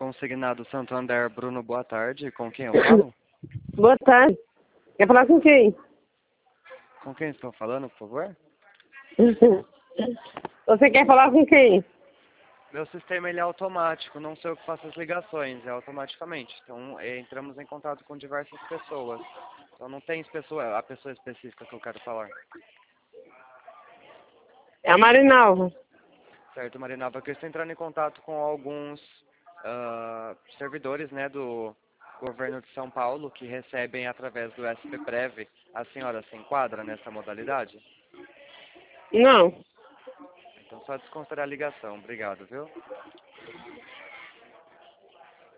consignado Santander. Bruno, boa tarde. Com quem eu falo? Boa tarde. Quer falar com quem? Com quem estou falando, por favor? Você quer falar com quem? Meu sistema ele é automático, não sei o que faço as ligações, é automaticamente. Então entramos em contato com diversas pessoas. Então não tem a pessoa específica que eu quero falar. É a Marinalva. Certo, Marinalva, que eu estou entrando em contato com alguns servidores, né, do governo de São Paulo que recebem através do SPPrev. A senhora se enquadra nessa modalidade? Não. Então só desconsiderar a ligação. Obrigado, viu?